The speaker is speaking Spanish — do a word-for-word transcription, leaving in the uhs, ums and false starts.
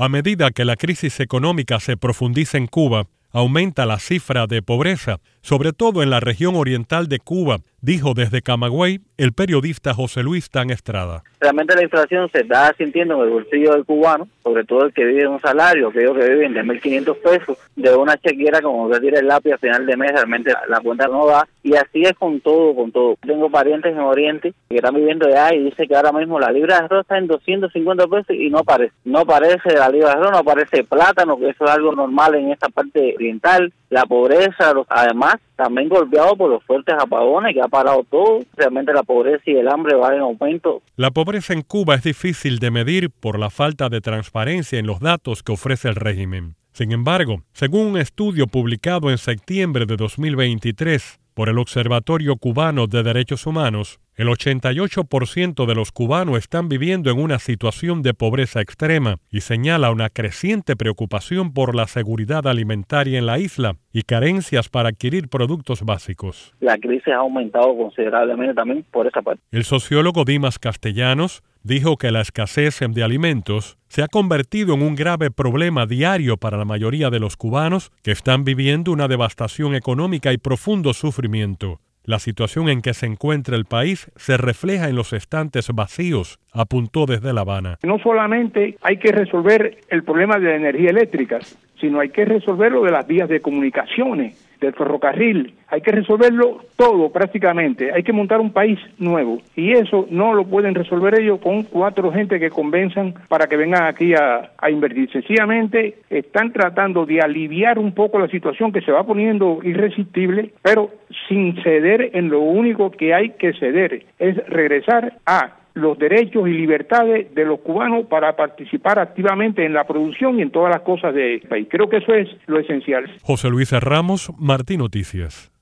A medida que la crisis económica se profundiza en Cuba, aumenta la cifra de pobreza, sobre todo en la región oriental de Cuba, dijo desde Camagüey el periodista José Luis Tan Estrada. Realmente la inflación se está sintiendo en el bolsillo del cubano, sobre todo el que vive en un salario, aquellos que viven de mil quinientos pesos, de una chequera como que tira el lápiz a final de mes, realmente la, la cuenta no da, y así es con todo, con todo. Tengo parientes en Oriente que están viviendo allá y dice que ahora mismo la libra de arroz está en doscientos cincuenta pesos y no parece, no parece la libra de arroz, no parece plátano, que eso es algo normal en esta parte oriental. La pobreza, además, también golpeado por los fuertes apagones que ha parado todo. Realmente la pobreza y el hambre van en aumento. La pobreza en Cuba es difícil de medir por la falta de transparencia en los datos que ofrece el régimen. Sin embargo, según un estudio publicado en septiembre de dos mil veintitrés por el Observatorio Cubano de Derechos Humanos, el ochenta y ocho por ciento de los cubanos están viviendo en una situación de pobreza extrema y señala una creciente preocupación por la seguridad alimentaria en la isla y carencias para adquirir productos básicos. La crisis ha aumentado considerablemente también por esa parte. El sociólogo Dimas Castellanos dijo que la escasez de alimentos se ha convertido en un grave problema diario para la mayoría de los cubanos que están viviendo una devastación económica y profundo sufrimiento. La situación en que se encuentra el país se refleja en los estantes vacíos, apuntó desde La Habana. No solamente hay que resolver el problema de la energía eléctrica, sino hay que resolver lo de las vías de comunicaciones, del ferrocarril, hay que resolverlo todo prácticamente, hay que montar un país nuevo y eso no lo pueden resolver ellos con cuatro gente que convenzan para que vengan aquí a, a invertir. Sencillamente están tratando de aliviar un poco la situación que se va poniendo irresistible, pero sin ceder en lo único que hay que ceder, es regresar a los derechos y libertades de los cubanos para participar activamente en la producción y en todas las cosas del país. Creo que eso es lo esencial. José Luis Ramos, Martín Noticias.